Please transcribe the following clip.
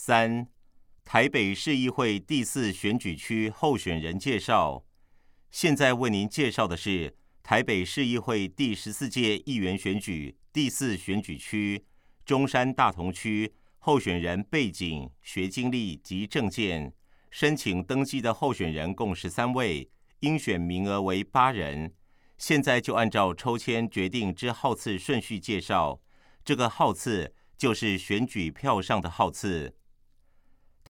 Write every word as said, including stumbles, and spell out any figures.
三、台北市议会第四选举区候选人介绍。现在为您介绍的是台北市议会第十四届议员选举第四选举区中山大同区候选人背景、学经历及政见。申请登记的候选人共十三位，应选名额为八人。现在就按照抽签决定之号次顺序介绍。这个号次就是选举票上的号次。